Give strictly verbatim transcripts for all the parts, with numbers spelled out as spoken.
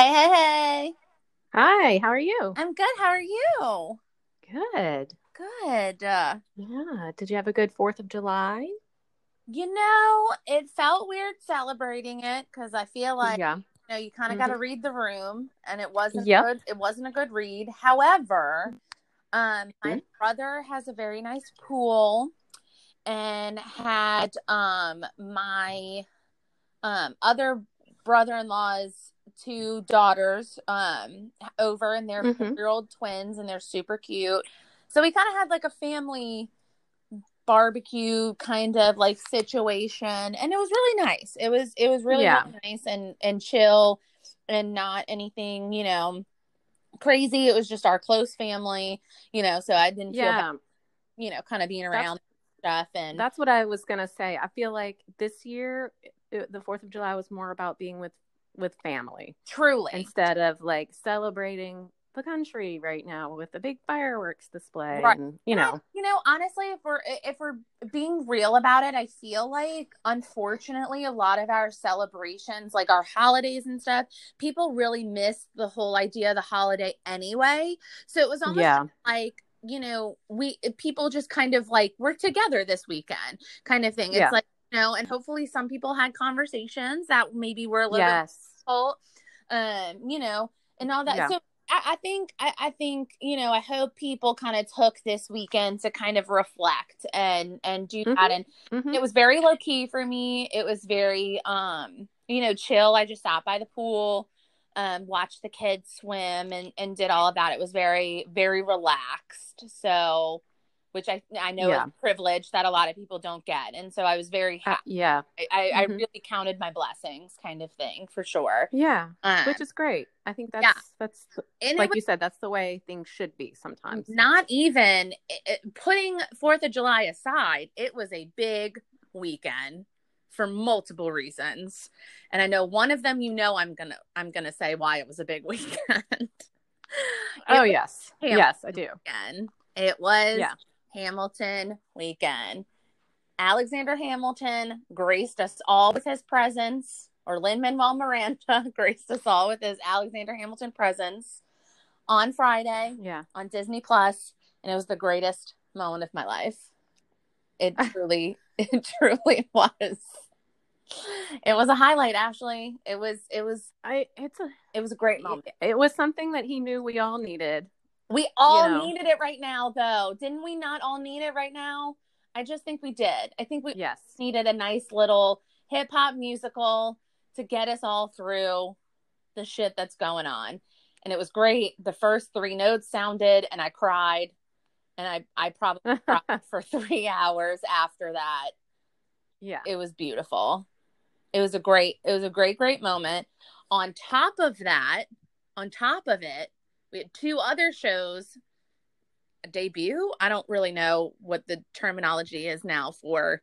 Hey, hey, hey. Hi, how are you? I'm good. How are you? Good. Good. Uh, Yeah. Did you have a good fourth of July? you know, it felt weird celebrating it because I feel like, Yeah. you know, you kind of got Hmm. to read the room and it wasn't Yep. good. It wasn't a good read. However, um, my brother has a very nice pool and had um my um other brother-in-law's two daughters um over, and they're Hmm. four-year-old twins and they're super cute. So we kind of had like a family barbecue kind of like situation, and it was really nice. It was it was really Yeah. really nice and and chill, and not anything, you know, crazy. It was just our close family, you know, so I didn't feel bad, Yeah. you know, kind of being That's around stuff. And that's what I was gonna say. I feel like this year, it, the fourth of July was more about being with with family truly, instead of like celebrating the country right now with the big fireworks display right. and you And I, know. you know, honestly, if we're if we're being real about it, I feel like unfortunately a lot of our celebrations, like our holidays and stuff, people really miss the whole idea of the holiday anyway. So it was almost Yeah. like, you know, we people just kind of like we're together this weekend kind of thing. It's Yeah. like, you know, and hopefully some people had conversations that maybe were a little bit Yes. difficult, um, you know, and all that. Yeah. So I, I think I, I think you know I hope people kind of took this weekend to kind of reflect and and do Hmm. that. And Hmm. it was very low key for me. It was very um you know chill. I just sat by the pool, um watched the kids swim, and and did all of that. It was very very relaxed. So, which I I know is Yeah. a privilege that a lot of people don't get. And so I was very Uh, happy. yeah. I I Hmm. really counted my blessings, kind of thing, for sure. Yeah, which Um is great. I think yeah, that's that's and it like was you said, that's the way things should be sometimes. not even it, putting Fourth of July aside, it was a big weekend for multiple reasons, and I know one of them. You know, I'm gonna I'm gonna say why it was a big weekend. Oh It was yes. Hamilton Yes, I do. weekend. It was Yeah. Hamilton weekend. Alexander Hamilton graced us all with his presence, or Lin-Manuel Miranda graced us all with his Alexander Hamilton presence on Friday Yeah. on Disney Plus, and it was the greatest moment of my life. It truly, it truly was. It was a highlight, Ashley. It was, it was, I it's a it was a great it, moment. it was something that he knew we all needed, We you all know. needed it right now, though. Didn't we not all need it right now? I just think we did. I think we Yes. needed a nice little hip hop musical to get us all through the shit that's going on. And it was great. The first three notes sounded, and I cried. And I, I probably cried for three hours after that. Yeah. It was beautiful. It was a great, it was a great, great moment. On top of that, on top of it, we had two other shows debut. I don't really know what the terminology is now for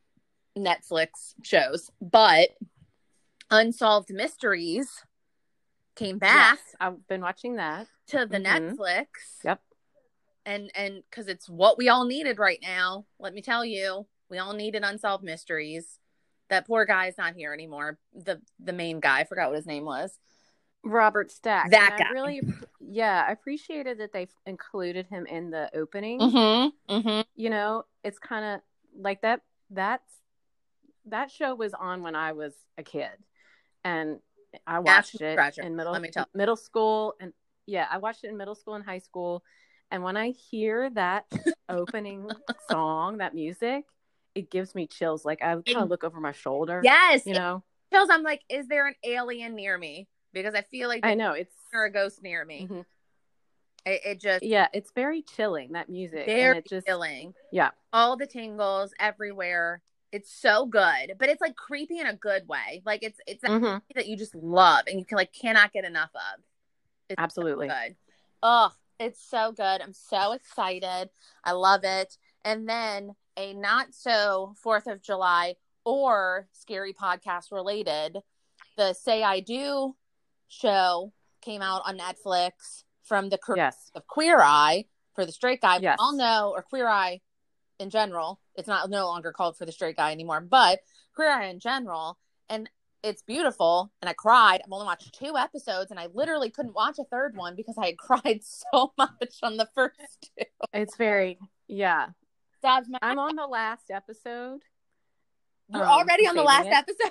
Netflix shows, but Unsolved Mysteries came Yes. back I've been watching that. to the Hmm. Netflix. Yep. And and because it's what we all needed right now. Let me tell you, we all needed Unsolved Mysteries. That poor guy is not here anymore. The the main guy, I forgot what his name was. Robert Stack. And That I guy. really, yeah, I appreciated that they included him in the opening. Mm-hmm. Mm-hmm. You know, it's kind of like that. That's that show was on when I was a kid, and I watched National it treasure. in Let middle me tell middle school, and yeah, I watched it in middle school and high school. And when I hear that opening song, that music, it gives me chills. Like I kind you. of look over my shoulder, Yes. you It know. feels I'm like, is there an alien near me? Because I feel like I there's know it's a ghost near me. mhm. It, it just Yeah, it's very chilling, that music, and very it just chilling. yeah, All the tingles everywhere. It's so good, but it's like creepy in a good way. Like it's it's that hmm, that you just love and you can like cannot get enough of. It's so absolutely. good. Oh, it's so good. I'm so excited. I love it. And then a not so fourth of July or scary podcast related, the Say I Do show came out on Netflix from the creator Yes, of Queer Eye for the straight guy. We all yes, know, or Queer Eye in general. It's not no longer called For the Straight Guy anymore, but Queer Eye in general. And it's beautiful, and I cried. I've only watched two episodes, and I literally couldn't watch a third one because I had cried so much on the first two. It's very, yeah. Sobs my I'm on the last episode. You're um, already on the last it. episode?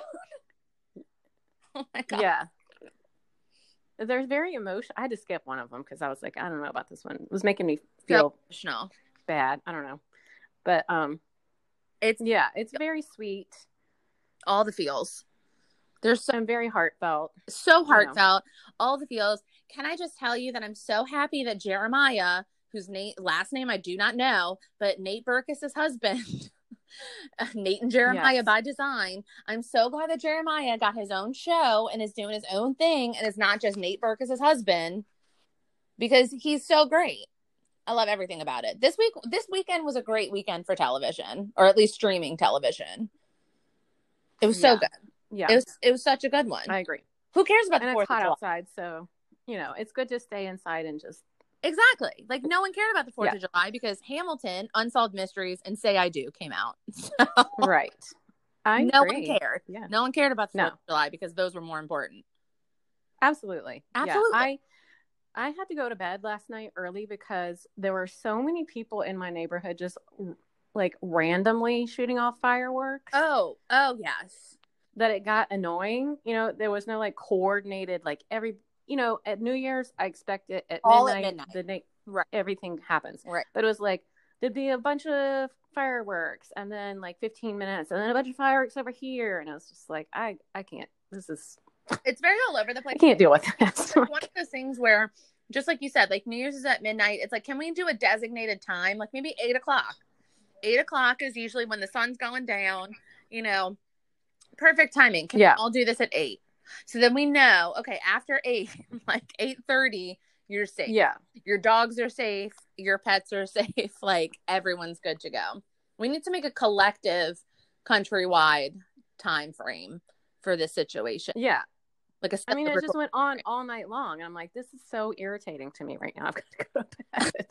Oh my God. Yeah. There's very emotional. I had to skip one of them because I was like, I don't know about this one. It was making me feel so emotional. Bad. I don't know. But um, it's yeah, it's very sweet. All the feels. There's so I'm very heartfelt. So heartfelt. You know. All the feels. Can I just tell you that I'm so happy that Jeremiah, whose name, last name I do not know, but Nate Berkus' husband, Nate and Jeremiah yes. by design. I'm so glad that Jeremiah got his own show and is doing his own thing, and it's not just Nate Berkus' husband, because he's so great. I love everything about it. This week, this weekend was a great weekend for television, or at least streaming television. It was so yeah. good. Yeah, it was. It was such a good one. I agree. Who cares about and the Fourth it's hot of July? outside, so you know it's good to stay inside and just exactly like no one cared about the Fourth yeah. of July because Hamilton, Unsolved Mysteries, and Say I Do came out. So, right. I no agree. one cared. Yeah. No one cared about the no. Fourth of July because those were more important. Absolutely. Absolutely. Yeah. I I had to go to bed last night early because there were so many people in my neighborhood just like randomly shooting off fireworks. Oh, oh yes. That it got annoying. You know, there was no like coordinated, like every, you know, at New Year's, I expect it at All midnight, at midnight. The night, right. everything happens. Right. But it was like, there'd be a bunch of fireworks and then like fifteen minutes and then a bunch of fireworks over here. And I was just like, I, I can't, this is. It's very all over the place. I can't deal with that. It's one of those things where, just like you said, like New Year's is at midnight. It's like, can we do a designated time? Like maybe eight o'clock. Eight o'clock is usually when the sun's going down, you know. Perfect timing. Can yeah. we all do this at eight? So then we know, okay, after eight, like eight thirty, you're safe. Yeah. Your dogs are safe. Your pets are safe. Like everyone's good to go. We need to make a collective countrywide time frame for this situation. Yeah. Like a I mean, it just went on all night long. And I'm like, this is so irritating to me right now. I've got to go to bed.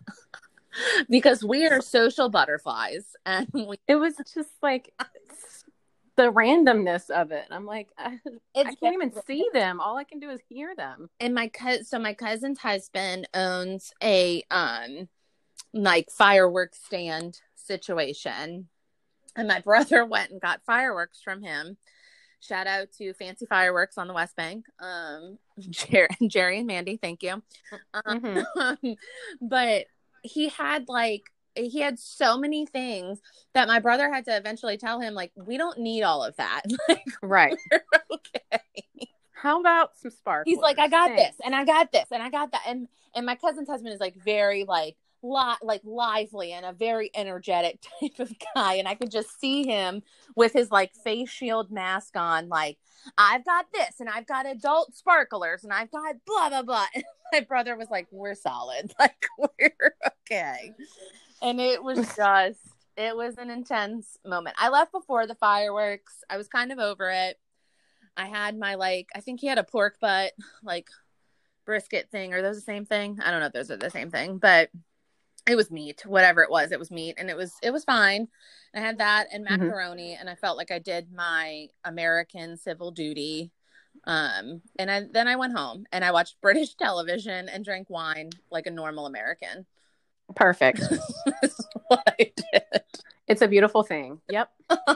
Because we are social butterflies. And we- it was just like... the randomness of it. I'm like, I, I can't even see them. All I can do is hear them. And my cousin, so my cousin's husband owns a um, like fireworks stand situation, and my brother went and got fireworks from him. Shout out to Fancy Fireworks on the West Bank, um, Jer- Jerry and Mandy. Thank you. Um, mm-hmm. But he had like. He had so many things that my brother had to eventually tell him, like, we don't need all of that. Like, right. Okay. How about some sparklers? He's like, I got Thanks. this and I got this and I got that. And, and my cousin's husband is like very like, li- like lively and a very energetic type of guy. And I could just see him with his like face shield mask on. Like, I've got this and I've got adult sparklers and I've got blah, blah, blah. And my brother was like, we're solid. Like, we're okay. And it was just, it was an intense moment. I left before the fireworks. I was kind of over it. I had my, like, I think he had a pork butt, like, brisket thing. Are those the same thing? I don't know if those are the same thing. But it was meat. Whatever it was, it was meat. And it was, it was fine. I had that and macaroni. Mm-hmm. And I felt like I did my American civil duty. Um, and I, then I went home. And I watched British television and drank wine like a normal American. Perfect. That's what I did. It's a beautiful thing. Yep.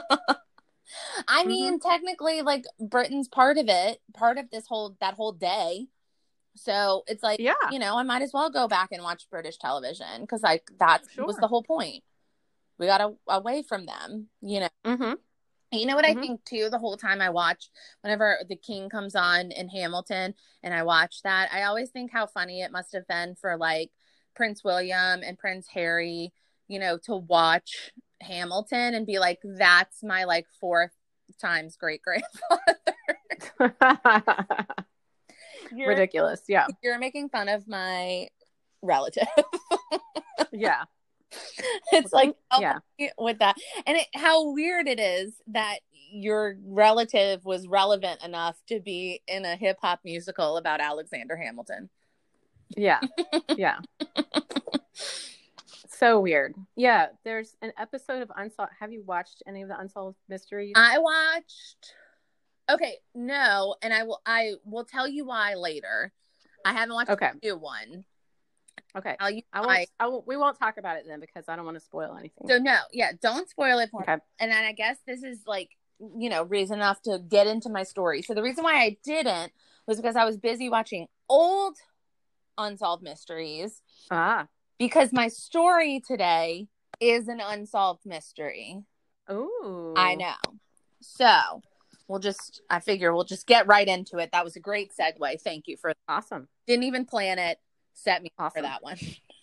I mean, mm-hmm. technically, like, Britain's part of it, part of this whole, that whole day. So it's like, yeah. you know, I might as well go back and watch British television because, like, that sure. was the whole point. We got a, away from them, you know. Mm-hmm. You know what mm-hmm. I think, too, the whole time I watch, whenever The King comes on in Hamilton and I watch that, I always think how funny it must have been for, like, Prince William and Prince Harry, you know, to watch Hamilton and be like, that's my like fourth times great grandfather. Ridiculous. Yeah. You're making fun of my relative. Yeah. It's like, oh, yeah, with that. And it, how weird it is that your relative was relevant enough to be in a hip hop musical about Alexander Hamilton. Yeah. Yeah. So weird. Yeah. There's an episode of Unsolved. Have you watched any of the Unsolved Mysteries? I watched Okay, no, and I will I will tell you why later. I haven't watched Okay. the new one. Okay. I'll you I won't, I won't, we won't talk about it then because I don't want to spoil anything. So no, yeah, don't spoil it for Okay. me. And then I guess this is like, you know, reason enough to get into my story. So the reason why I didn't was because I was busy watching old Unsolved Mysteries. Ah. Because my story today is an unsolved mystery. Ooh. I know. So we'll just, I figure we'll just get right into it. That was a great segue. Thank you for that. Awesome. Didn't even plan it. Set me Awesome. for that one.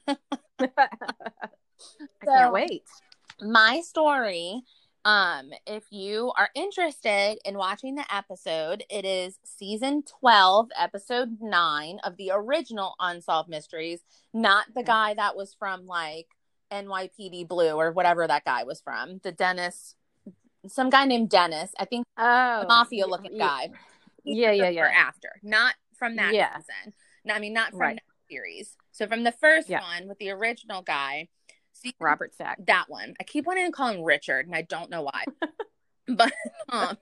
I can't wait. My story, um, if you are interested in watching the episode, it is season twelve, episode nine of the original Unsolved Mysteries, not the guy that was from like N Y P D Blue or whatever that guy was from. The Dennis, some guy named Dennis, I think, oh, the mafia looking yeah, guy. He's yeah, yeah, yeah. After, not from that yeah. season. No, I mean, not from right. that series. So from the first yeah. one with the original guy. See, Robert Stack. That one. I keep wanting to call him Richard, and I don't know why. But um,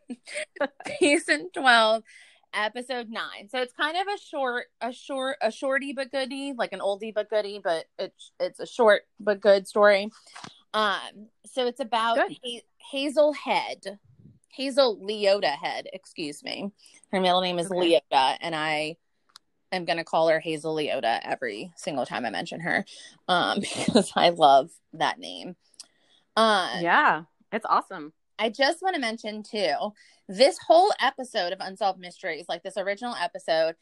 season twelve, episode nine. So it's kind of a short, a short, a shorty but goodie, like an oldie but goodie, but it's it's a short but good story. Um, so it's about ha- Hazel Head, Hazel Leota Head. Excuse me. Her middle name is okay. Leota, and I. I'm going to call her Hazel Leota every single time I mention her, um, because I love that name. Uh, yeah, it's awesome. I just want to mention, too, this whole episode of Unsolved Mysteries, like this original episode,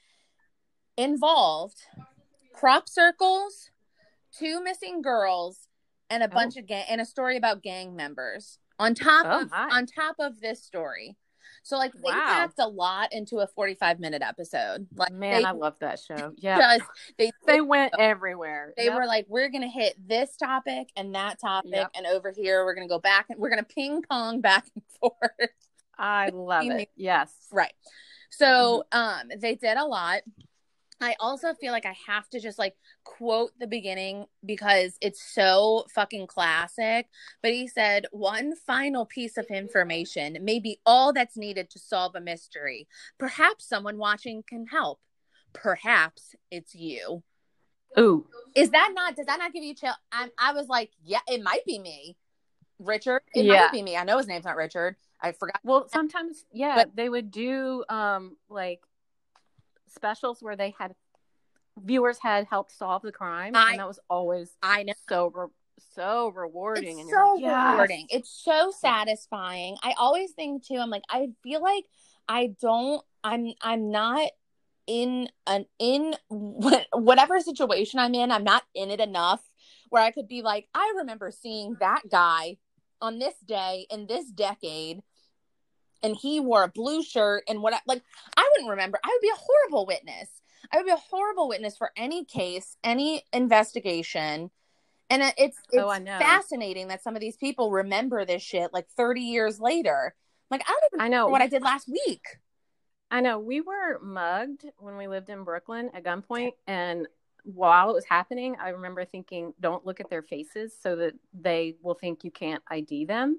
involved crop circles, two missing girls, and a oh. bunch of gang, and a story about gang members on top oh, of my. on top of this story. So, like, they wow. packed a lot into a forty-five minute episode. Like, man, they, I love that show. Yeah, they they went everywhere. They yep. were like, we're gonna hit this topic and that topic, yep. and over here we're gonna go back and we're gonna ping pong back and forth. I love it. Yes, right. So, mm-hmm. um, they did a lot. I also feel like I have to just like quote the beginning because it's so fucking classic. But he said, one final piece of information may be all that's needed to solve a mystery. Perhaps someone watching can help. Perhaps it's you. Ooh. Is that not, does that not give you chill? I, I was like, yeah, it might be me. Richard. It yeah. might be me. I know his name's not Richard. I forgot. Well, sometimes, yeah, but they would do um like specials where they had viewers had helped solve the crime, I, and that was always I know so re- so rewarding. It's and so like, yes. rewarding. It's so satisfying. I always think too. I'm like, I feel like I don't. I'm. I'm not in an in whatever situation I'm in. I'm not in it enough where I could be like, I remember seeing that guy on this day in this decade. And he wore a blue shirt and what, I, like, I wouldn't remember. I would be a horrible witness. I would be a horrible witness for any case, any investigation. And it's, it's oh, I know. fascinating that some of these people remember this shit like thirty years later. Like, I don't even I know what I did last week. I know. We were mugged when we lived in Brooklyn at gunpoint. And while it was happening, I remember thinking, don't look at their faces so that they will think you can't I D them.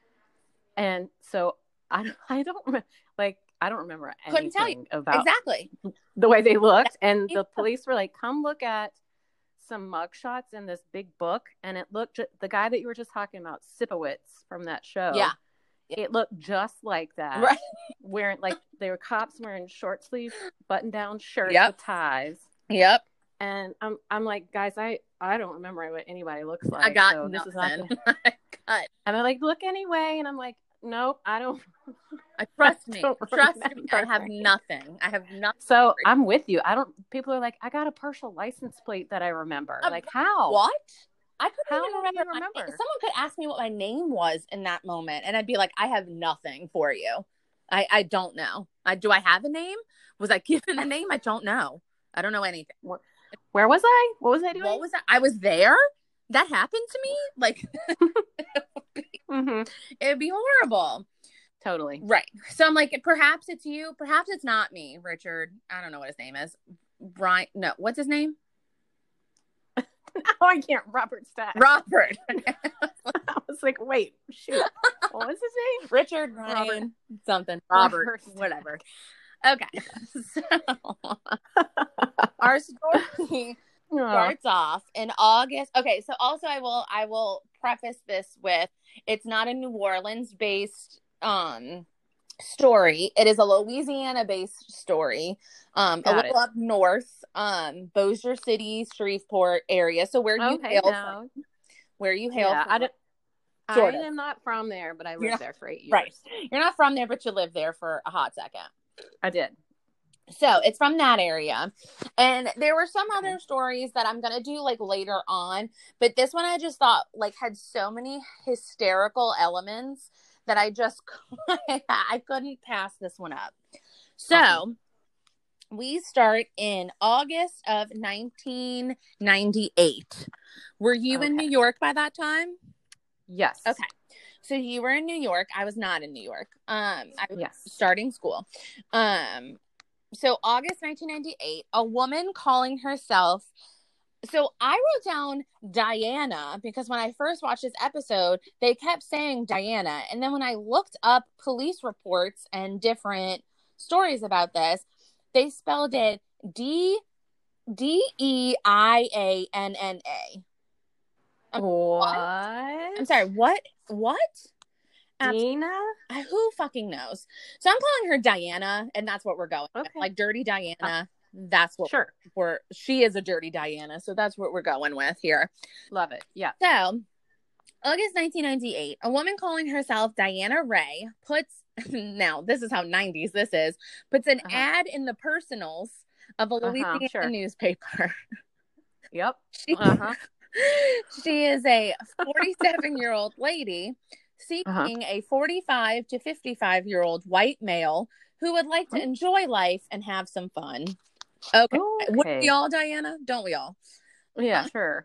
And so I, I don't remember, like, I don't remember anything Couldn't tell you. about exactly the way they looked. And the police were like, come look at some mugshots in this big book. And it looked, the guy that you were just talking about, Sipowicz from that show. Yeah. It looked just like that. Right. Wearing, like, they were cops wearing short sleeve button down shirts yep. with ties. Yep. And I'm, I'm like, guys, I, I don't remember what anybody looks like. I got so nothing. This is not I got. And they're like, look anyway. And I'm like, nope, I don't. I trust me. I trust me. I have nothing. I have nothing. So I'm with you. I don't. People are like, I got a partial license plate that I remember. Um, like how? What? I couldn't how even remember. remember? My, someone could ask me what my name was in that moment, and I'd be like, I have nothing for you. I I don't know. I do. I have a name? Was I given a name? I don't know. I don't know anything. Where was I? What was I doing? What was that? I was there. That happened to me. Like. Mm-hmm. It would be horrible. Totally. Right. So I'm like, perhaps it's you. Perhaps it's not me, Richard. I don't know what his name is. Brian. No. What's his name? Oh, I can't. Robert Stack. Robert. I was like, wait, shoot. What was his name? Richard Robert. Ryan something. Robert, Robert. whatever. Okay. So our story Oh, starts off in August. Okay, so also I will I will preface this with it's not a New Orleans based um story. It is a Louisiana based story. Um a got little it. up north, um Bossier City, Shreveport area. So where you Okay, hail now. from. Where you hail Yeah, from. I don't. I Sort of. am not from there, but I You're lived not- there for eight years. Right. You're not from there, but you lived there for a hot second. I did. So it's from that area. And there were some other stories that I'm going to do like later on. But this one I just thought like had so many hysterical elements that I just, I couldn't pass this one up. So Awesome. we start in August of nineteen ninety-eight. Were you in Okay. New York by that time? Yes. Okay. So you were in New York. I was not in New York. Um, I was Yes. starting school. Um, so August nineteen ninety-eight, a woman calling herself. So I wrote down Diana because when I first watched this episode, they kept saying Diana. And then when I looked up police reports and different stories about this, they spelled it D D E I A N N A. Um, What? I'm sorry, what? What? Dina? I, who fucking knows? So I'm calling her Diana, and that's what we're going with. Okay. Like Dirty Diana. That's what Sure. we're, she is a Dirty Diana, so that's what we're going with here. Love it. Yeah. So, August nineteen ninety-eight, a woman calling herself Diana Ray puts, now this is how nineties this is, puts an Uh-huh. ad in the personals of a Uh-huh, Louisiana sure. newspaper. Yep. She, Uh-huh. she is a forty-seven-year-old lady seeking Uh-huh. a forty-five to fifty-five-year-old white male who would like to Hmm. enjoy life and have some fun. Okay. Wouldn't Okay. we all, Diana? Don't we all? Yeah, sure.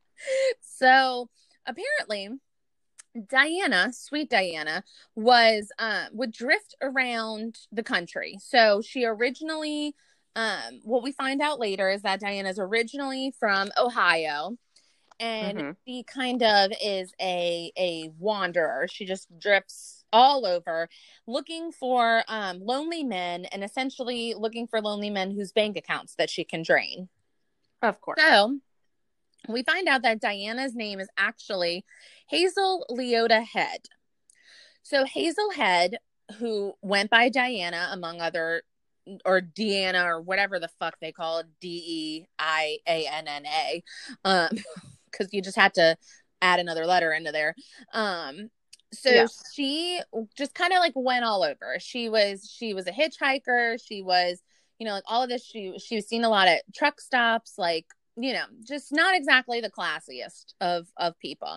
So apparently Diana, sweet Diana, was um would drift around the country. So she originally um what we find out later is that Diana's originally from Ohio, and Mhm. she kind of is a a wanderer. She just drifts all over looking for um lonely men and essentially looking for lonely men whose bank accounts that she can drain. Of course. So we find out that Diana's name is actually Hazel Leota Head. So Hazel Head, who went by Diana, among other, or Deanna, or whatever the fuck they call it, D E I A N N A, um, because you just had to add another letter into there. Um, so Yeah. she just kind of like went all over. She was she was a hitchhiker. She was, you know, like all of this. She she was seen a lot at truck stops, like, you know, just not exactly the classiest of of people.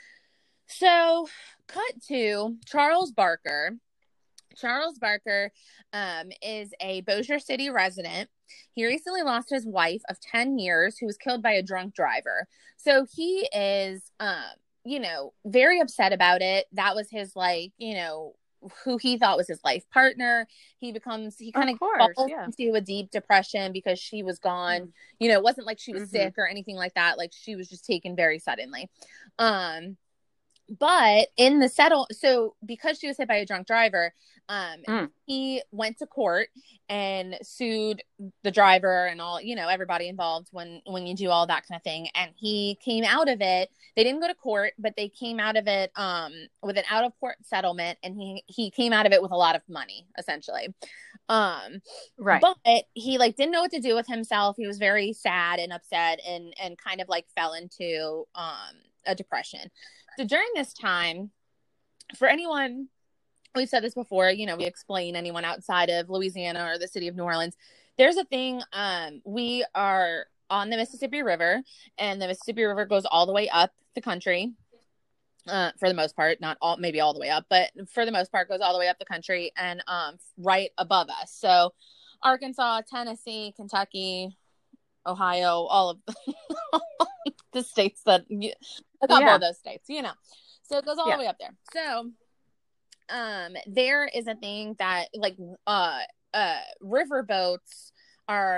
So, cut to Charles Barker. Charles Barker um, is a Bossier City resident. He recently lost his wife of ten years, who was killed by a drunk driver. So he is, um, you know, very upset about it. That was his, like, you know, who he thought was his life partner. He becomes, he kind of falls yeah. into a deep depression because she was gone. Mm. You know, it wasn't like she was mm-hmm. sick or anything like that. Like, she was just taken very suddenly. Um, but in the settle, so because she was hit by a drunk driver, um, mm. he went to court and sued the driver and all, you know, everybody involved when, when you do all that kind of thing. And he came out of it. They didn't go to court, but they came out of it, um, with an out of court settlement. And he, he came out of it with a lot of money, essentially. Um, right. But he like didn't know what to do with himself. He was very sad and upset and, and kind of like fell into, um, a depression. So during this time, for anyone, we've said this before, you know, we explain anyone outside of Louisiana or the city of New Orleans, there's a thing, um, we are on the Mississippi River, and the Mississippi River goes all the way up the country, uh, for the most part, not all, maybe all the way up, but for the most part goes all the way up the country and um, right above us. So Arkansas, Tennessee, Kentucky, Ohio, all of the states that, a couple yeah. of those states, you know. So it goes all yeah. the way up there. So um, there is a thing that like uh, uh, river boats are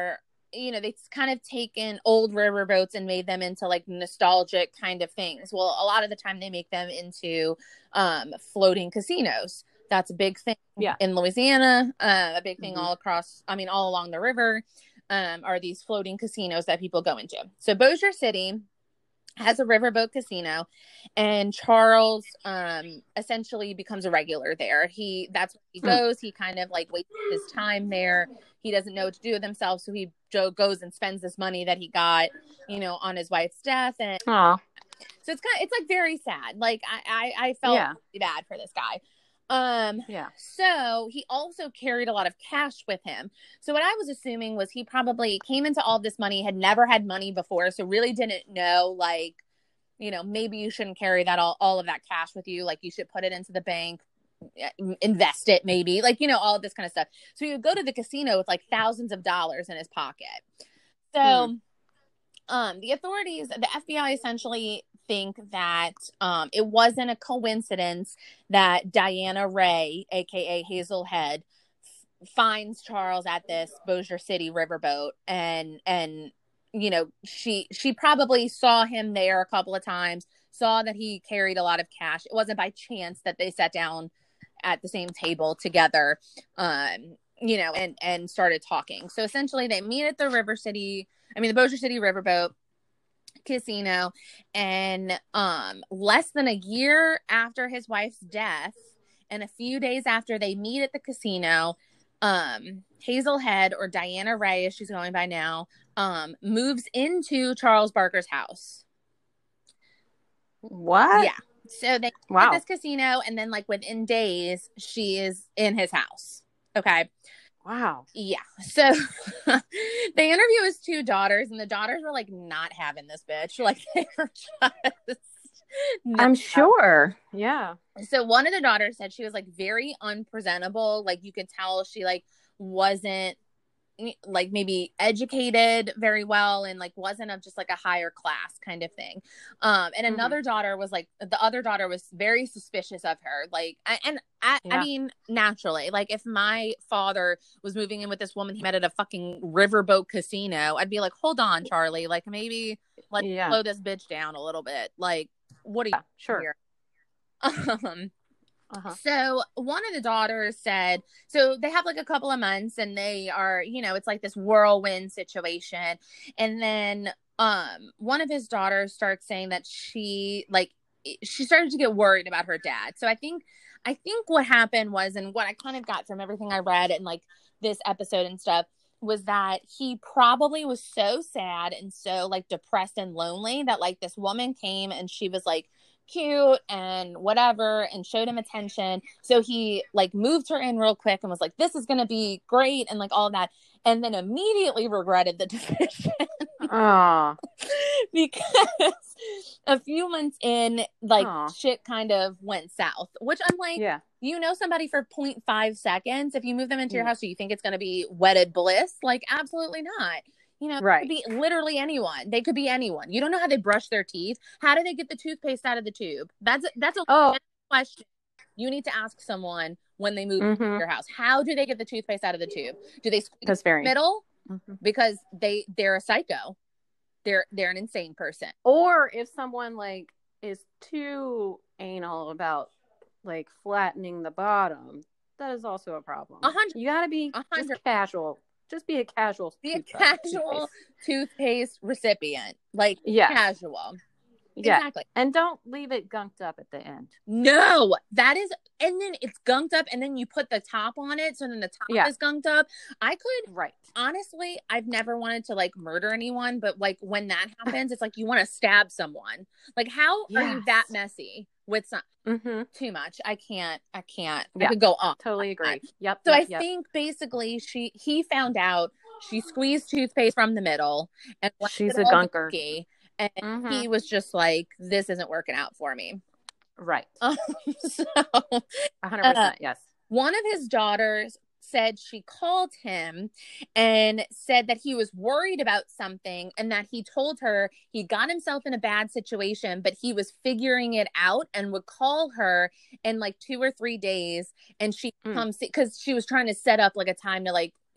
you know, they've kind of taken old riverboats and made them into like nostalgic kind of things. Well, a lot of the time they make them into um, floating casinos. That's a big thing yeah. in Louisiana, uh, a big thing Mhm. all across, I mean, all along the river, um, are these floating casinos that people go into. So Bossier City has a riverboat casino, and Charles um essentially becomes a regular there. He that's where he goes. He kind of like wastes his time there. He doesn't know what to do with himself, so he Joe goes and spends this money that he got, you know, on his wife's death. And Aw. so it's kind of, it's like very sad. Like I I, I felt Yeah. really bad for this guy. Um, Yeah. so he also carried a lot of cash with him. So what I was assuming was he probably came into all this money, had never had money before, so really didn't know, like, you know, maybe you shouldn't carry that all, all of that cash with you. Like, you should put it into the bank, invest it, maybe, like, you know, all of this kind of stuff. So he would go to the casino with like thousands of dollars in his pocket. So, hmm. um, the authorities, the F B I essentially think that um, it wasn't a coincidence that Diana Ray, aka Hazel Head, f- finds Charles at this Bossier City riverboat, and and you know she she probably saw him there a couple of times, saw that he carried a lot of cash. It wasn't by chance that they sat down at the same table together, um, you know, and and started talking. So essentially, they meet at the River City, I mean the Bossier City riverboat casino, and um less than a year after his wife's death and a few days after they meet at the casino, um Hazel Head, or Diana Ray as she's going by now, um moves into Charles Barker's house. What? Yeah. So they wow. at this casino, and then like within days she is in his house. Okay. Wow. Yeah. So they interview his two daughters, and the daughters were like not having this bitch. Like, they were just I'm sure. Yeah. So one of the daughters said she was like very unpresentable. Like, you could tell she like wasn't like maybe educated very well, and like wasn't of just like a higher class kind of thing. Um, and another mm-hmm. daughter was like, the other daughter was very suspicious of her. Like, I, and I, yeah. I mean, naturally, like if my father was moving in with this woman he met at a fucking riverboat casino, I'd be like, hold on, Charlie, like maybe let's yeah. slow this bitch down a little bit. Like, what are you yeah, sure. here? Um, Uh-huh. So one of the daughters said, so they have like a couple of months, and they are, you know, it's like this whirlwind situation. And then um, one of his daughters starts saying that she like, she started to get worried about her dad. So I think, I think what happened was, and what I kind of got from everything I read and like this episode and stuff, was that he probably was so sad and so like depressed and lonely that like this woman came and she was like cute and whatever and showed him attention, so he like moved her in real quick and was like, this is gonna be great, and like all of that, and then immediately regretted the decision. Aww. Because a few months in, like Aww. shit kind of went south, which I'm like, yeah, you know somebody for zero point five seconds, if you move them into your house, do you think it's going to be wedded bliss? Like, absolutely not. You know, right. It could be literally anyone. They could be anyone. You don't know how they brush their teeth. How do they get the toothpaste out of the tube? That's a, that's a oh. question you need to ask someone when they move mm-hmm. to your house. How do they get the toothpaste out of the tube? Do they squeeze that's very the middle? Mm-hmm. Because they they're a psycho. They're they're an insane person. Or if someone like is too anal about like flattening the bottom, that is also a problem. A hundred. You got to be just casual. Just be a casual. Be a casual toothpaste. toothpaste recipient. Like, yeah. casual. Yeah. Exactly. And don't leave it gunked up at the end. No, that is, and then it's gunked up, and then you put the top on it, so then the top yeah. is gunked up. I could, right. honestly, I've never wanted to like murder anyone, but like when that happens, it's like you want to stab someone. Like, how yes. are you that messy with some? Mm-hmm. Too much. I can't. I can't. Yeah. I could go off. Totally agree. Yep. So yep, I yep. think basically she he found out she squeezed toothpaste from the middle, and she's a gunker. Gunky, and mm-hmm. he was just like, "This isn't working out for me." Right. Um, so, one hundred percent. Uh, yes. One of his daughters said she called him and said that he was worried about something, and that he told her he got himself in a bad situation, but he was figuring it out and would call her in like two or three days, and she mm. comes because she was trying to set up like a time to like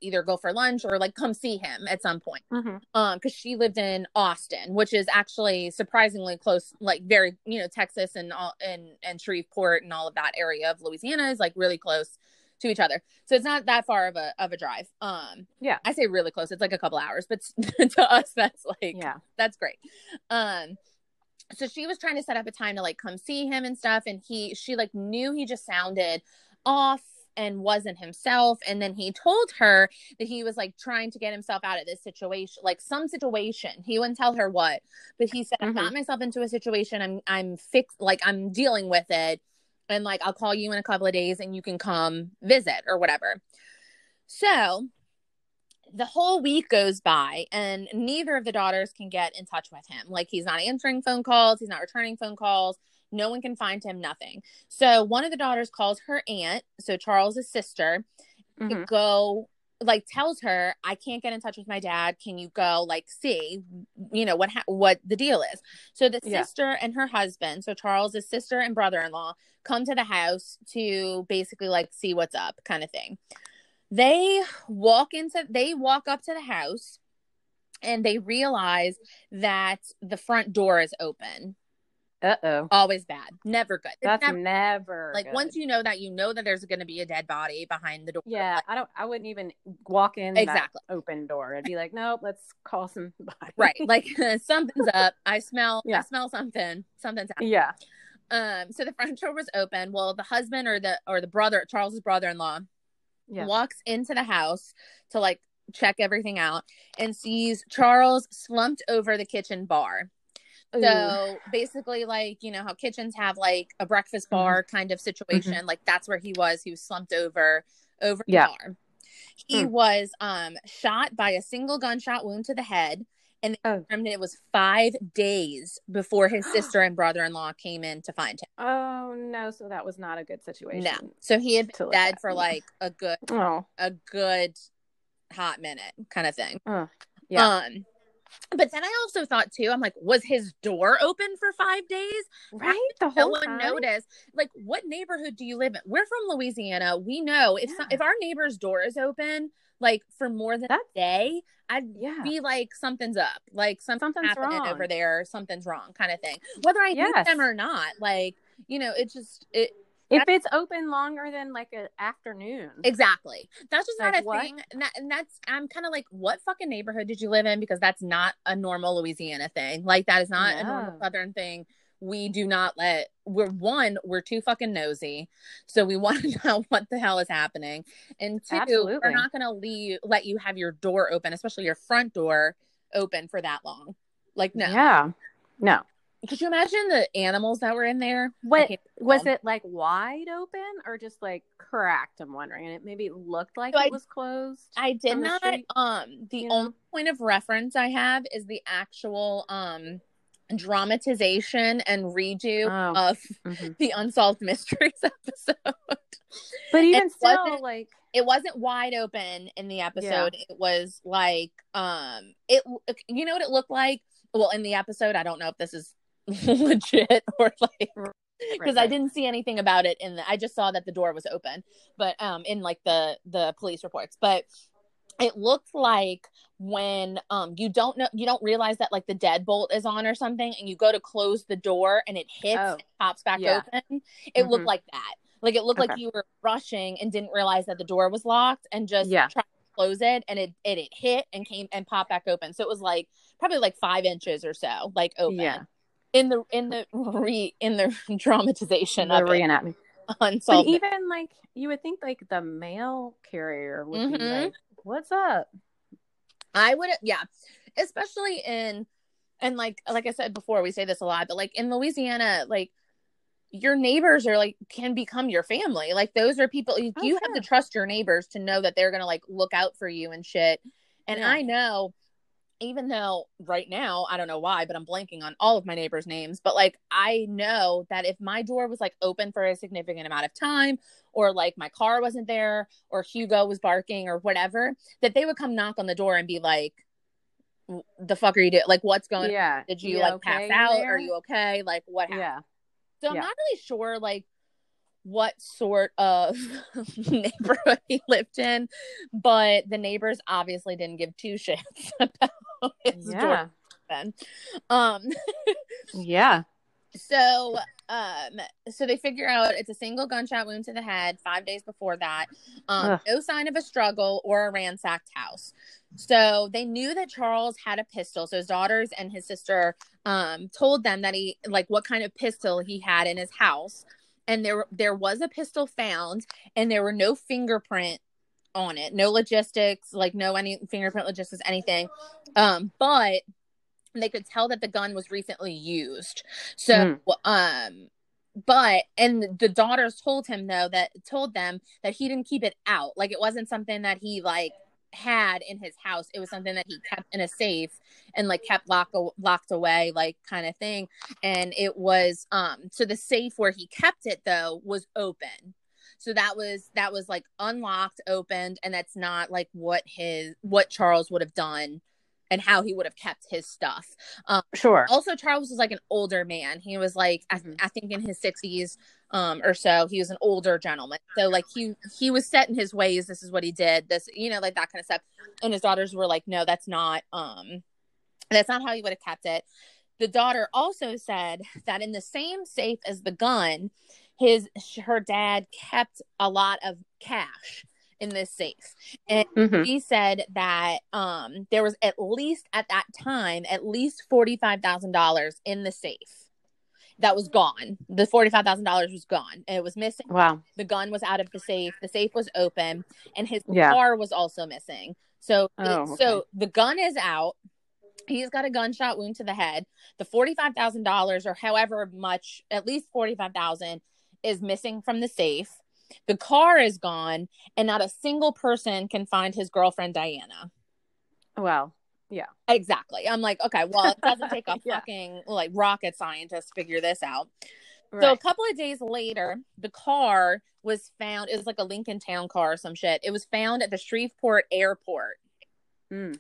either go for lunch or like come see him at some point. Mm-hmm. Um, because she lived in Austin, which is actually surprisingly close, like very, you know, Texas and all and and Shreveport and all of that area of Louisiana is like really close to each other. So it's not that far of a of a drive. Um, yeah, I say really close. It's like a couple hours, but to us, that's like, yeah, that's great. Um, so she was trying to set up a time to like come see him and stuff. And he, she like knew he just sounded off and wasn't himself. And then he told her that he was like trying to get himself out of this situation, like some situation. He wouldn't tell her what, but he said, mm-hmm. I got myself into a situation. I'm, I'm fixed. Like I'm dealing with it. And like, I'll call you in a couple of days and you can come visit or whatever. So the whole week goes by and neither of the daughters can get in touch with him. Like he's not answering phone calls. He's not returning phone calls. No one can find him, nothing. So one of the daughters calls her aunt, so Charles's sister, mm-hmm. to go, like tells her, I can't get in touch with my dad. Can you go like see, you know, what, ha- what the deal is? So the yeah. sister and her husband, so Charles's sister and brother-in-law, come to the house to basically like see what's up kind of thing. They walk into, they walk up to the house and they realize that the front door is open. Uh-oh. Always bad. Never good. It's That's never, never like good. Once you know that, you know that there's going to be a dead body behind the door. Yeah, like, I don't, I wouldn't even walk in exactly. that open door. I'd be like, nope, let's call somebody. Right. Like something's up. I smell, yeah. I smell something. Something's happening. Yeah. Um, so the front door was open. Well, the husband or the, or the brother, Charles's brother-in-law, yeah. walks into the house to like check everything out and sees Charles slumped over the kitchen bar. Ooh. So basically, like, you know how kitchens have like a breakfast bar mm-hmm. kind of situation, mm-hmm. like that's where he was. He was slumped over over the yeah. bar. He mm. was um shot by a single gunshot wound to the head, and oh. it was five days before his sister and brother-in-law came in to find him. Oh no! So that was not a good situation. No. So he had been dead for like a good, oh. a good hot minute, kind of thing. Uh, yeah. Um. But then I also thought too, I'm like, was his door open for five days? Right. The whole no one time? noticed. Like, what neighborhood do you live in? We're from Louisiana. We know if yeah. some, if our neighbor's door is open, like for more than That's, a day, I'd yeah. be like, something's up. Like something's, something's happening wrong. over there. Something's wrong, kind of thing. Whether I yes. hate them or not, like, you know, it just it. If it's open longer than like an afternoon. Exactly. That's just like not a what? thing. And, that, and that's, I'm kind of like, what fucking neighborhood did you live in? Because that's not a normal Louisiana thing. Like that is not no. a normal Southern thing. We do not let, we're one, we're too fucking nosy. So we want to know what the hell is happening. And two, Absolutely. we're not going to leave, let you have your door open, especially your front door open for that long. Like, no. Yeah. No. Could you imagine the animals that were in there? What was it like wide open or just like cracked? I'm wondering. And it maybe looked like so it I, was closed. I did not. The um, the yeah. only point of reference I have is the actual um dramatization and redo oh. of mm-hmm. the Unsolved Mysteries episode. But even it still, like it wasn't wide open in the episode. Yeah. It was like um, it. You know what it looked like? Well, in the episode, I don't know if this is legit or like because right, right. I didn't see anything about it in the I just saw that the door was open but um in like the the police reports, but it looked like when um you don't know you don't realize that like the deadbolt is on or something and you go to close the door and it hits oh, and pops back yeah. open. It mm-hmm. looked like that. Like it looked okay. like you were rushing and didn't realize that the door was locked and just yeah. tried to close it and it, it it hit and came and popped back open. So it was like probably like five inches or so like open. Yeah. In the in the re in the dramatization the of reenactment. It, unsolved. But even like you would think like the mail carrier would mm-hmm. be like, "What's up?" I would, yeah, especially in and like like I said before, we say this a lot, but like in Louisiana, like your neighbors are like can become your family. Like those are people you, oh, you sure. have to trust your neighbors to know that they're gonna like look out for you and shit. And yeah. I know. Even though right now, I don't know why, but I'm blanking on all of my neighbors' names. But like, I know that if my door was like open for a significant amount of time or like my car wasn't there or Hugo was barking or whatever, that they would come knock on the door and be like, the fuck are you doing? Like, what's going yeah. on? Did you, you like okay pass out? Are you okay? Like what happened? Yeah. So I'm yeah. not really sure like what sort of neighborhood he lived in, but the neighbors obviously didn't give two shits about his Yeah. door. Um, Yeah. So, um, so they figure out it's a single gunshot wound to the head five days before that. Um, Ugh. no sign of a struggle or a ransacked house. So they knew that Charles had a pistol. So his daughters and his sister um, told them that he, like, what kind of pistol he had in his house. And there, there was a pistol found, and there were no fingerprint on it, no logistics, like no any fingerprint logistics, anything. Um, but they could tell that the gun was recently used. So, mm. um, but, and the daughters told him though, that told them that he didn't keep it out. Like, it wasn't something that he like had in his house. It was something that he kept in a safe and like kept locked, locked away, like kind of thing. And it was, um, so the safe where he kept it though was open. So that was, that was like unlocked, opened. And that's not like what his, what Charles would have done and how he would have kept his stuff. Um, sure. Also, Charles was like an older man. He was like, mm-hmm. I, I think in his sixties um, or so. He was an older gentleman. So like he he was set in his ways. This is what he did. This, you know, like that kind of stuff. And his daughters were like, no, that's not, um, that's not how he would have kept it. The daughter also said that in the same safe as the gun, his her dad kept a lot of cash in this safe. And mm-hmm. he said that um, there was at least at that time, at least forty-five thousand dollars in the safe that was gone. The forty-five thousand dollars was gone. It was missing. Wow. The gun was out of the safe. The safe was open, and his yeah. car was also missing. So, oh, okay. so the gun is out. He's got a gunshot wound to the head. The forty-five thousand dollars or however much, at least forty-five thousand dollars is missing from the safe. The car is gone, and not a single person can find his girlfriend, Diana. Well, yeah. Exactly. I'm like, okay, well, it doesn't take a yeah. fucking, like, rocket scientist to figure this out. Right. So a couple of days later, the car was found. It was like a Lincoln Town car or some shit. It was found at the Shreveport airport. Mm.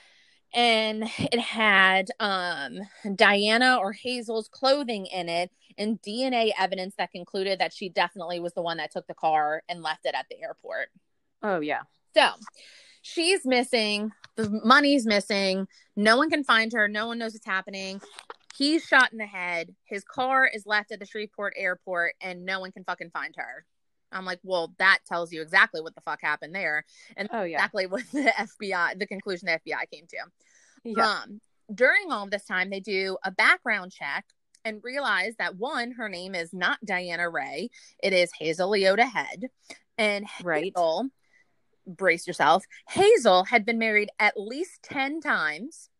And it had um, Diana or Hazel's clothing in it and D N A evidence that concluded that she definitely was the one that took the car and left it at the airport. Oh, yeah. So she's missing. The money's missing. No one can find her. No one knows what's happening. He's shot in the head. His car is left at the Shreveport airport and no one can fucking find her. I'm like, well, that tells you exactly what the fuck happened there. And oh, yeah. exactly what the F B I, the conclusion the F B I came to. Yeah. Um, during all of this time, they do a background check and realize that, one, her name is not Diana Ray. It is Hazel Leota Head. And right. Hazel, brace yourself, Hazel had been married at least ten times.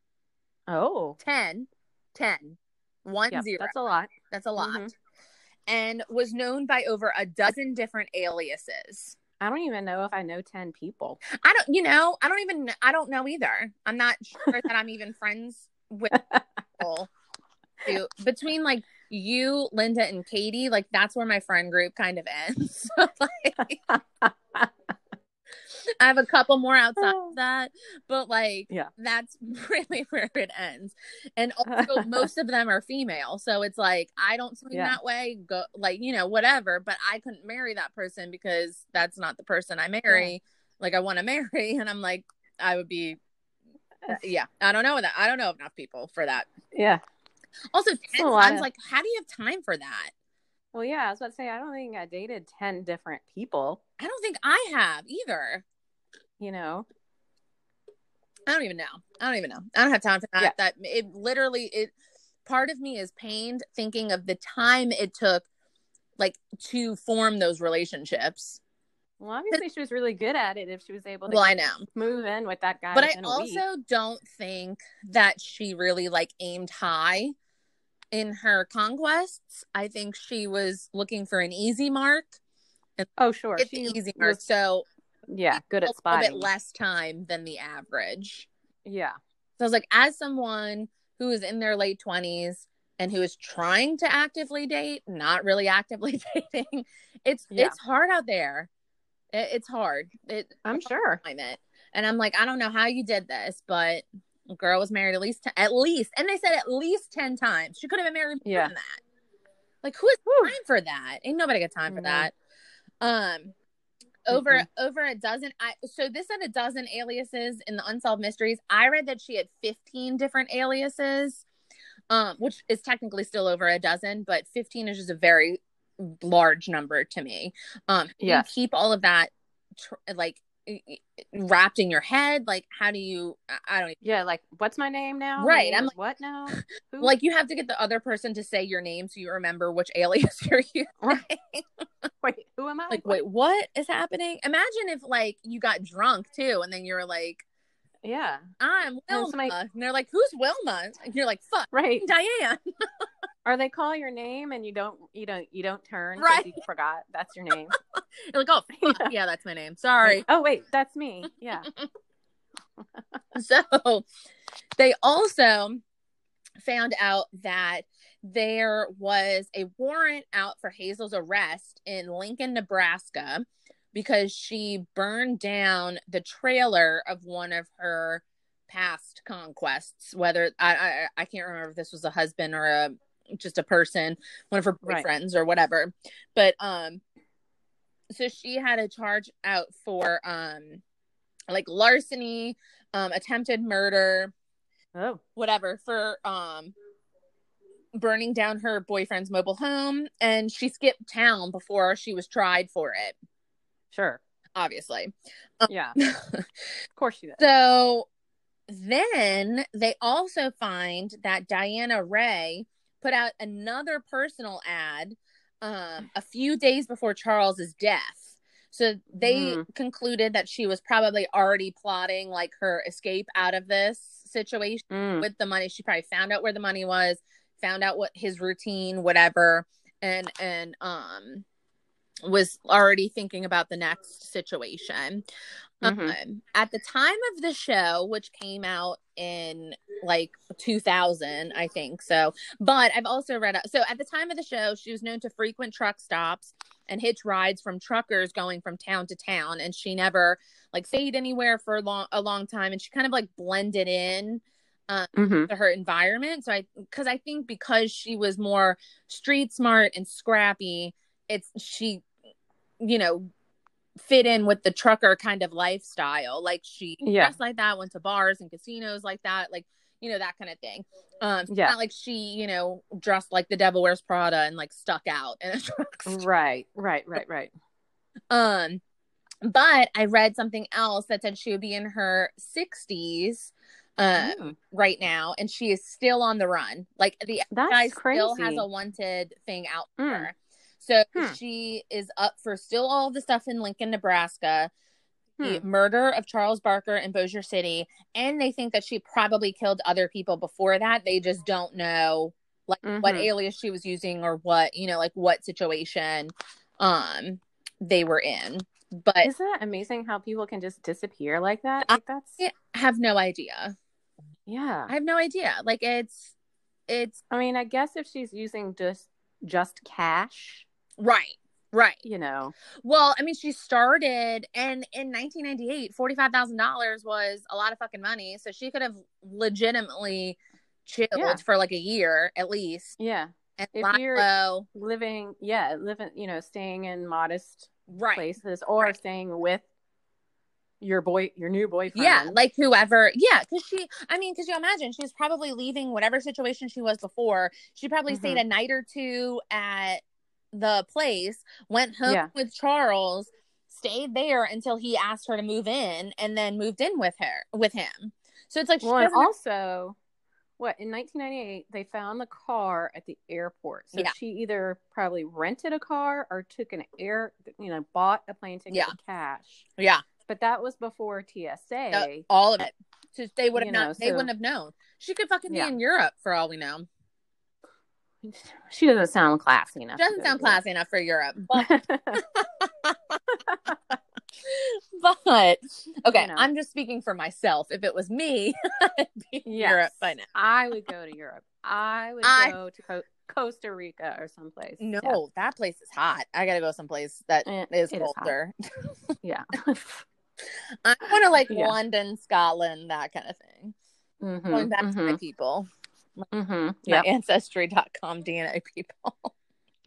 Oh. ten. ten. One yep, zero. That's a lot. That's a lot. Mm-hmm. And was known by over a dozen different aliases. I don't even know if I know ten people. I don't, you know, I don't even, I don't know either. I'm not sure that I'm even friends with people. Who, between like you, Linda, and Katie, like that's where my friend group kind of ends. So, like, I have a couple more outside of that, but like, yeah, that's really where it ends. And also, most of them are female, so it's like I don't swing yeah. that way. Go like you know whatever, but I couldn't marry that person because that's not the person I marry. Yeah. Like I want to marry, and I'm like I would be. Yeah, I don't know that. I don't know enough people for that. Yeah. Also, ten times, of... like, how do you have time for that? Well, yeah, I was about to say I don't think I dated ten different people. I don't think I have either. You know, I don't even know. I don't even know. I don't have time for that. Yeah. That it literally, it part of me is pained thinking of the time it took, like, to form those relationships. Well, obviously she was really good at it if she was able to well, I know. move in with that guy. But I also week. don't think that she really, like, aimed high in her conquests. I think she was looking for an easy mark. Oh, sure. It's she an easy mark. was... So yeah, good at spotting. A little bit less time than the average. Yeah. So I was like, as someone who is in their late twenties and who is trying to actively date, not really actively dating, it's yeah. it's hard out there. It, it's hard. It, I'm sure. It. And I'm like, I don't know how you did this, but a girl was married at least ten, at least, and they said at least ten times. She could have been married more yeah. than that. Like, who has Whew. time for that? Ain't nobody got time for No. that. Um, over Mm-mm. over a dozen. I so this had a dozen aliases in the Unsolved Mysteries. I read that she had fifteen different aliases, um, which is technically still over a dozen, but fifteen is just a very large number to me. Um, Yes. you keep all of that, tr- like wrapped in your head. Like, how do you? I don't. Even, Yeah, like, what's my name now? My right. name I'm is like, what now? Who? like, you have to get the other person to say your name so you remember which alias you're using. Wait, who am I? Like, wait, what is happening? Imagine if, like, you got drunk too, and then you're like, Yeah. I'm And Wilma. somebody- And they're like, who's Wilma? And you're like, fuck, Right. Diane. Or they call your name and you don't, you don't, you don't turn. Right. You forgot that's your name. You're like, oh, fuck. Yeah. yeah, that's my name. Sorry. Like, oh, wait, that's me. Yeah. So they also found out that there was a warrant out for Hazel's arrest in Lincoln, Nebraska, because she burned down the trailer of one of her past conquests. Whether I I, I can't remember if this was a husband or a just a person, one of her boyfriends right. or whatever. But um, so she had a charge out for um, like larceny, um, attempted murder, oh, whatever, for um, burning down her boyfriend's mobile home, and she skipped town before she was tried for it. Sure, obviously, um, yeah, of course she did. So then they also find that Diana Ray put out another personal ad um, a few days before Charles's death. So they mm. concluded that she was probably already plotting like her escape out of this situation mm. with the money. She probably found out where the money was, found out what his routine, whatever, and and um was already thinking about the next situation. Mm-hmm. Um, at the time of the show, which came out in like two thousand, I think so. But I've also read, so at the time of the show, she was known to frequent truck stops and hitch rides from truckers going from town to town. And she never like stayed anywhere for a long, a long time. And she kind of like blended in um, mm-hmm. to her environment. So I, cause I think because she was more street smart and scrappy, it's, she, you know, fit in with the trucker kind of lifestyle. Like she yeah. dressed like that, went to bars and casinos like that, like, you know, that kind of thing. Um, yeah. Not like she, you know, dressed like the Devil Wears Prada and like stuck out in a truck stop. Right, right, right, right. Um, but I read something else that said she would be in her sixties uh, mm. right now, and she is still on the run. Like the That's guy crazy. Still has a wanted thing out for mm. her. So hmm. she is up for still all the stuff in Lincoln, Nebraska, hmm. the murder of Charles Barker in Bossier City, and they think that she probably killed other people before that. They just don't know like mm-hmm. what alias she was using or what, you know, like what situation um they were in. But isn't that amazing how people can just disappear like that? Like that's I have no idea. Yeah. I have no idea. Like it's it's I mean, I guess if she's using just just cash. Right, right. You know. Well, I mean, she started, and in nineteen ninety-eight, forty-five thousand dollars was a lot of fucking money. So she could have legitimately chilled yeah. for like a year at least. Yeah. And if you're low. living, yeah, living, you know, staying in modest right. places or right. staying with your boy, your new boyfriend. Yeah, like whoever. Yeah, because she, I mean, because you imagine she was probably leaving whatever situation she was before. She probably mm-hmm. stayed a night or two at the place, went home yeah. with Charles, stayed there until he asked her to move in, and then moved in with her with him. So it's like, well, and also, what in nineteen ninety-eight they found the car at the airport. So yeah. she either probably rented a car or took an air, you know, bought a plane ticket yeah. with cash. Yeah, but that was before T S A. Uh, all of it. So they would have not. Know, they so, wouldn't have known. She could fucking be yeah. in Europe for all we know. She doesn't sound classy enough. Doesn't sound classy enough for Europe. But, but okay, you know. I'm just speaking for myself. If it was me, I'd be in yes, Europe by now. I would go to Europe. I would I, go to Co- Costa Rica or someplace. No, yeah. that place is hot. I gotta go someplace that it, is it colder. Is yeah. I want to like yeah. London, Scotland, that kind of thing. Mm-hmm, Going back mm-hmm. to my people. Mm-hmm. My yep. ancestry dot com D N A people.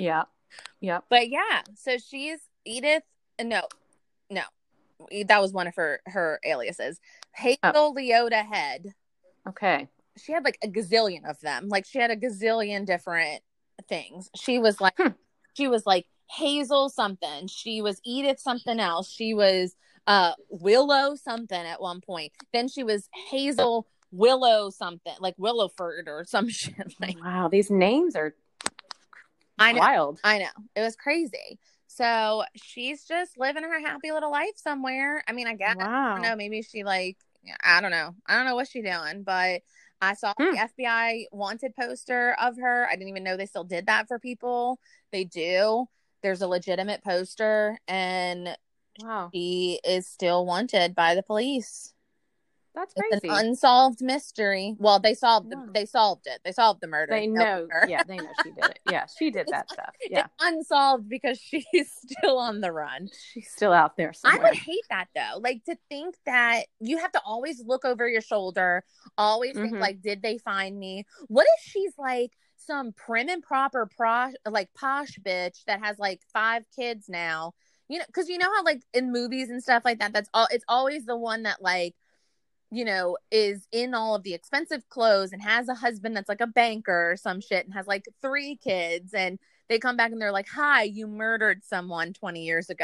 Yeah. Yep. But yeah, so she's Edith. No, no, that was one of her her aliases. Hazel Oh. Leota Head. Okay. She had like a gazillion of them. Like she had a gazillion different things. She was like, Hmm. she was like Hazel something. She was Edith something else. She was uh Willow something at one point. Then she was Hazel Willow something, like Willowford or some shit. Like, wow, these names are I know, wild. I know. It was crazy. So she's just living her happy little life somewhere. I mean, I guess, Wow. I don't know, maybe she like, I don't know. I don't know what she's doing, but I saw Hmm. the F B I wanted poster of her. I didn't even know they still did that for people. They do. There's a legitimate poster, and Wow. she is still wanted by the police. That's It's crazy. an unsolved mystery. Well, they solved the, Wow. they solved it. They solved the murder. They know. her. Yeah, they know she did it. Yeah, she did that stuff. Yeah. It's unsolved because she's still on the run. She's still out there somewhere. I would hate that though. Like to think that you have to always look over your shoulder, always think Mhm. like, did they find me? What if she's like some prim and proper pro like posh bitch that has like five kids now? You know, because you know how like in movies and stuff like that, that's all. It's always the one that like, you know, is in all of the expensive clothes and has a husband that's like a banker or some shit and has like three kids, and they come back and they're like, hi, you murdered someone twenty years ago.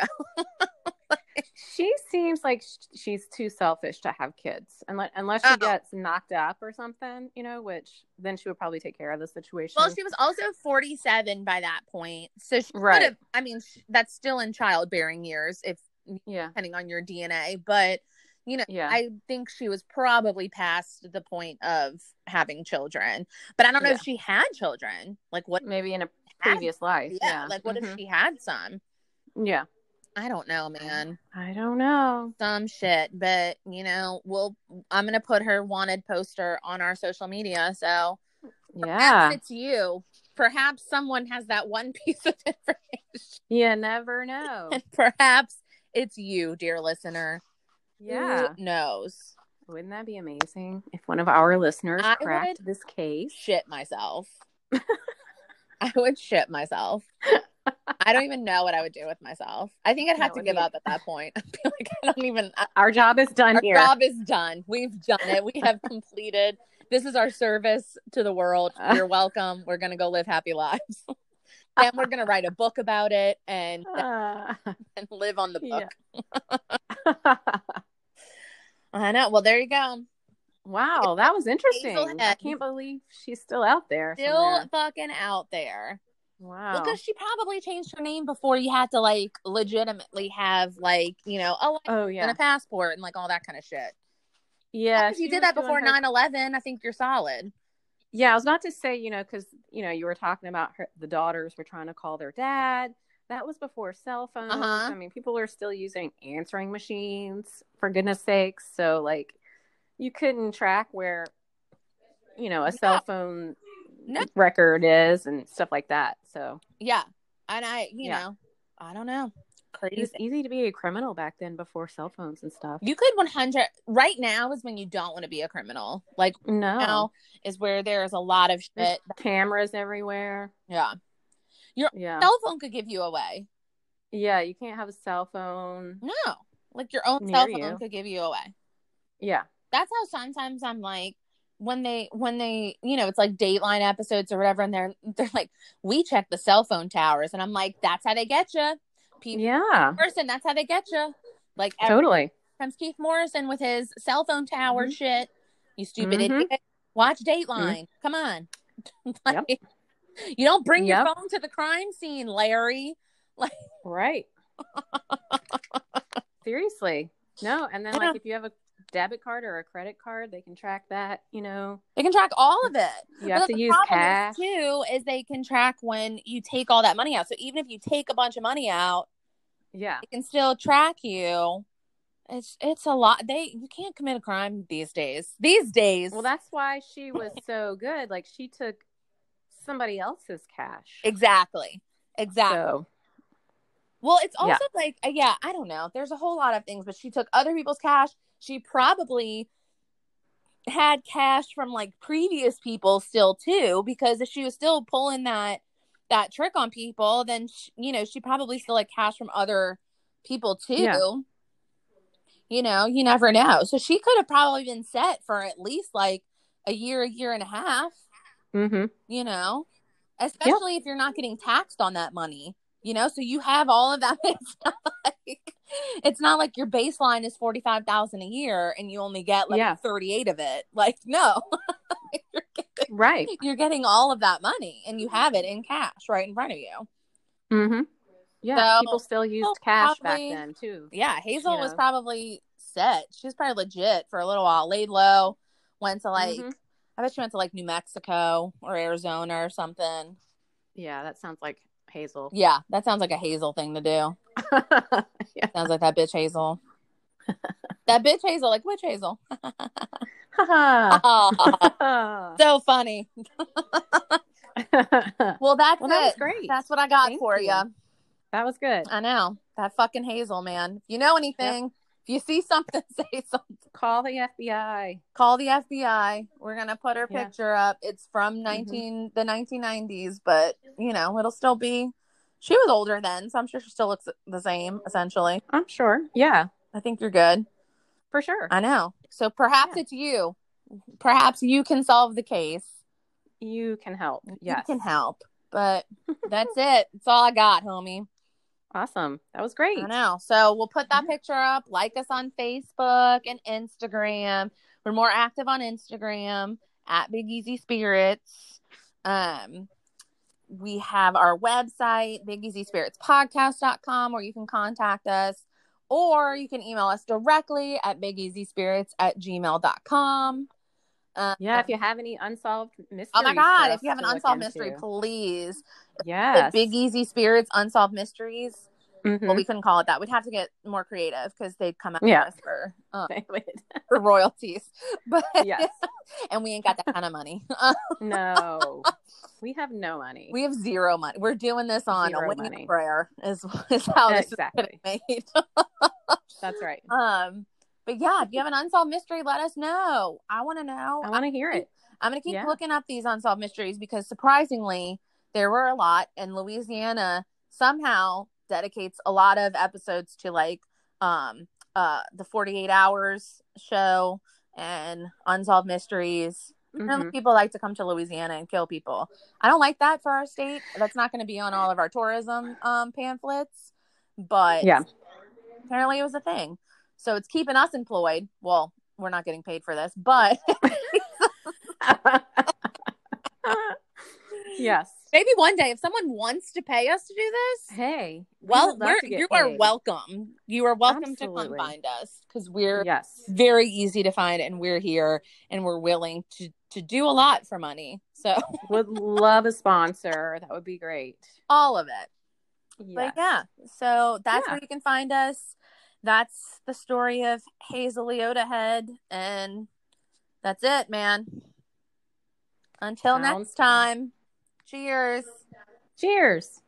She seems like sh- she's too selfish to have kids, unless unless she Oh. gets knocked up or something, you know. Which then she would probably take care of the situation. Well, she was also forty-seven by that point, so she Right. could have. I mean, sh- that's still in childbearing years, if yeah, depending on your D N A. But you know, Yeah. I think she was probably past the point of having children. But I don't know Yeah. if she had children. Like what? maybe in a had- previous life. Yeah, Yeah. like what if Mhm. she had some? Yeah. I don't know, man. I don't know. Some shit, but you know, we'll. I'm gonna put her wanted poster on our social media, so Yeah. perhaps it's you. Perhaps someone has that one piece of information. You never know. And perhaps it's you, dear listener. Yeah. Who knows? Wouldn't that be amazing if one of our listeners I cracked would this case? Shit myself. I would shit myself. I don't even know what I would do with myself. I think I'd have That to would give be- up at that point. I'd be like, I don't even. I, Our job is done our here. job is done. We've done it. We have completed. This is our service to the world. You're welcome. We're gonna go live happy lives. Then we're gonna write a book about it and Uh, and live on the book. yeah. I know. Well, there you go. Wow, that was interesting. Hazelhead. I can't believe she's still out there. Still somewhere. fucking out there. Wow. Well, because she probably changed her name before you had to like legitimately have like, you know, oh, oh and yeah. a passport and like all that kind of shit. Yeah. If you she did was that doing before her- nine eleven, I think you're solid. Yeah, I was about to say, you know, because you know you were talking about her, the daughters were trying to call their dad. That was before cell phones. Uh-huh. I mean, people are still using answering machines, for goodness sakes. So, like, you couldn't track where, you know, a cell phone No. record is and stuff like that. So, Yeah. And I, you Yeah. know, I don't know. it Crazy. was easy to be a criminal back then before cell phones and stuff. You could one hundred right now is when you don't want to be a criminal. Like No. now is where there's a lot of There's shit. cameras everywhere. Yeah. Yeah. Cell phone could give you away. Yeah, you can't have a cell phone. No. Like your own Near cell phone you. could give you away. Yeah. That's how sometimes I'm like when they when they you know it's like Dateline episodes or whatever, and they're they're like, we check the cell phone towers, and I'm like, that's how they get you. People Yeah. Morrison, that's how they get you. Like every Totally. comes Keith Morrison with his cell phone tower Mhm. shit. You stupid Mhm. idiot. Watch Dateline. Come on. Like, Yep. You don't bring Yep. your phone to the crime scene, Larry. Like Right. Seriously. No, and then Yeah. like if you have a debit card or a credit card, they can track that, you know. they can track all of it. You have But to the use problem cash. is, too, is they can track when you take all that money out. So even if you take a bunch of money out, Yeah. they can still track you. It's it's a lot. They you can't commit a crime these days. These days. Well, that's why she was so good. Like she took somebody else's cash. exactly. Exactly. So, Well, it's also Yeah. like, uh, yeah, I don't know. There's a whole lot of things, but she took other people's cash. She probably had cash from like previous people still too, because if she was still pulling that that trick on people, then she, you know, she probably still had cash from other people too. Yeah. You know, you never know. So she could have probably been set for at least like a year, a year and a half. Mm-hmm. You know, especially yep. if you're not getting taxed on that money. You know, so you have all of that. It's not like, it's not like your baseline is forty-five thousand a year and you only get like yeah. thirty-eight of it. Like, no, you're getting, right. You're getting all of that money and you have it in cash right in front of you. Mm-hmm. Yeah. So, people still used cash probably, back then too. Yeah. Hazel you know? was probably set. She was probably legit for a little while, laid low, went to like, mm-hmm. I bet she went to like New Mexico or Arizona or something. Yeah. That sounds like Hazel. Yeah, that sounds like a Hazel thing to do. yeah. Sounds like that bitch Hazel. That bitch Hazel, like which Hazel? oh, so funny. well, that's well, that it. Was great. That's what I got Thank for you. you. That was good. I know. That fucking Hazel, man. If you know anything, yep. if you see something, say something. Call the F B I. Call the F B I. We're gonna put her yeah. picture up. It's from nineteen mm-hmm. the nineteen nineties, but you know it'll still be. She was older then, so I'm sure she still looks the same. Essentially, I'm sure. Yeah, I think you're good for sure. I know. So perhaps yeah. it's you. Perhaps you can solve the case. You can help. Yes, you can help. But that's it. That's all I got, homie. Awesome. That was great. I know. So we'll put that picture up. Like us on Facebook and Instagram. We're more active on Instagram at Big Easy Spirits. Um, we have our website, big easy spirits podcast dot com, where you can contact us. Or you can email us directly at big easy spirits at gmail dot com. Um, yeah, if you have any unsolved mysteries. Oh my God, if you have an unsolved mystery, please. Yes. Big Easy Spirits Unsolved Mysteries. Mm-hmm. Well, we couldn't call it that. We'd have to get more creative because they'd come out yeah. us for, um, for royalties. But yes. And we ain't got that kind of money. No. We have no money. We have zero money. We're doing this on zero a wing money. prayer is, is how this exactly. is made. That's right. Um. But yeah, if you have an unsolved mystery, let us know. I want to know. I want to hear it. I'm going to keep yeah. looking up these unsolved mysteries because surprisingly, there were a lot. And Louisiana somehow dedicates a lot of episodes to like um, uh, the forty-eight hours show and unsolved mysteries. Mm-hmm. People like to come to Louisiana and kill people. I don't like that for our state. That's not going to be on all of our tourism um, pamphlets. But yeah. apparently it was a thing. So it's keeping us employed. Well, we're not getting paid for this, but yes. Maybe one day if someone wants to pay us to do this, hey, well, we we're, you paid. are welcome. You are welcome Absolutely. to come find us because we're yes. very easy to find and we're here and we're willing to, to do a lot for money. So would love a sponsor. That would be great. All of it. Yes. But yeah, so that's yeah. where you can find us. That's the story of Hazel Leota Head, and that's it, man. Until Sounds next time, cheers. Cheers.